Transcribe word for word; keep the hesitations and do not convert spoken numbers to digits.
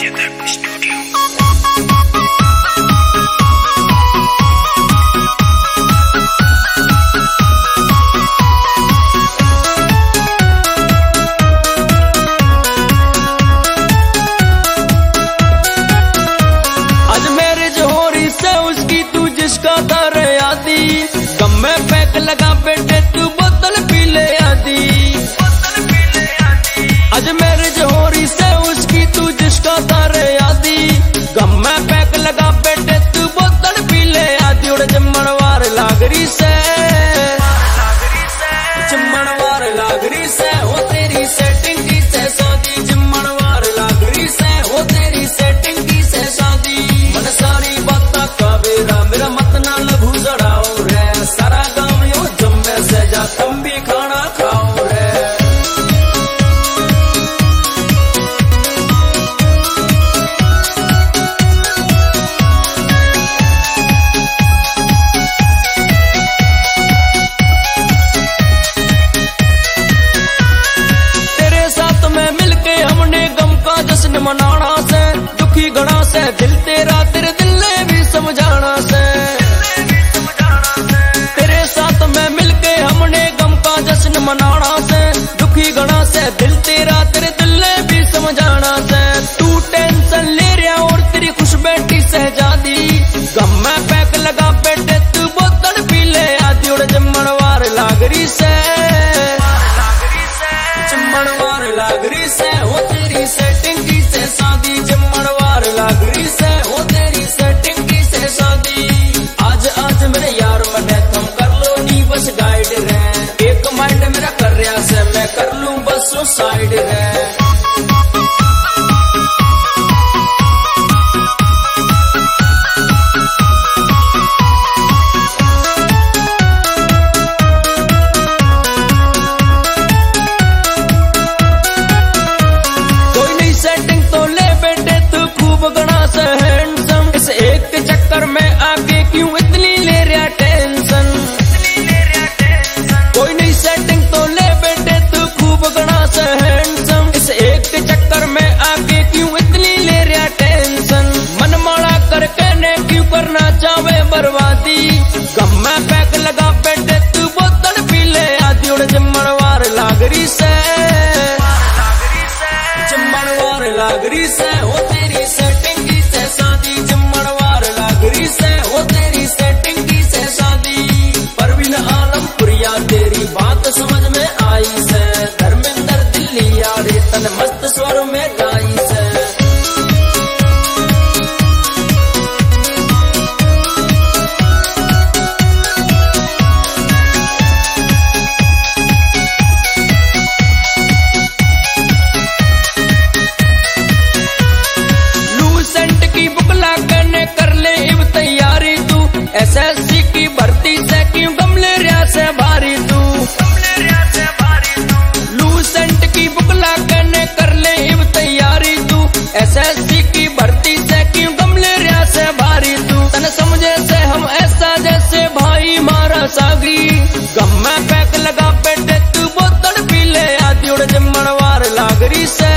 लगा बेटे तू बोतल पी ले आदि, आज मैरिज हो रही से उसकी तू जिसका तारे आदि, गम में पैक लगा बेटे तू बोतल पी ले आदि। उड़ जमणवार लागरी से जमणवार लागरी से हो तेरी सेटिंग की से शादी, जमणवार लागरी से हो तेरी सेटिंग की से शादी। मन सारी बात का बेरा मेरा मत ना लघु जड़ाओ रे, सारा गाँव यो जम्मे से जा तुम भी खाना खाओ रे। तेरे साथ में मिलके हमने गम का जश्न मनाना से, दुखी गणा से दिल तेरा तेरे दिल ने भी समझाना से। तेरे साथ में मिलके हमने गम का जश्न मनाना से, दुखी गणा से दिल तेरा तेरे दिल ने भी समझाना से। तू टेंशन ले रहा और तेरी खुश बैठी सहजादी, गम में पैक लगा बेटे तू बोतल पी ले आदि। उड़ जमणवार लागरी से जमणवार लागरी से हो तेरी सेटिंग की से शादी, जमणवार लागरी से हो तेरी सेटिंग की से शादी। आज आज मेरे यार मने तुम कर लो नी बस गाइड रे, एक माइंड मेरा कर रहा से मैं कर लूं बस साइड रे। कोई नहीं सेटिंग तो ले बेटे तू खूब गणा से हैंडसम, इस एक चक्कर में आगे क्यों इतनी ले रहा टेंशन। कोई नहीं सेटिंग तो ले बेटे तू खूब गणा से हैंडसम, इस एक चक्कर में आगे क्यों इतनी ले रहा टेंशन। मन माड़ा करके ने क्यों करना चाहे बर्बादी, गम में पैक लगा बेटे तू बोतल पी ले आदि। उड़ जमणवार लागरी से जमणवार लागरी से हो तेरी सेटिंग की से शादी, जमणवार लागरी से हो तेरी सेटिंग की से शादी। परवीन आलम पुरिया तेरी बात समझ में आई से, धर्मेंद्र दिल्ली यारे तन मस्त स्वर में गाई से। लूसेंट की बुक लागने कर ले इब तैयारी तू, एसएससी की भर्ती से क्यों गमले रहा से भारी तू। लूसेंट की बुक लागने कर ले इब तैयारी तू, एसएससी की भर्ती से क्यों गमले रहा से भारी तू। तन समझे से हम ऐसा जैसे भाई मारा सागरी, गम में पैक लगा बेटे तू बोतल पी ले आदि। उड़ जमणवार लागरी से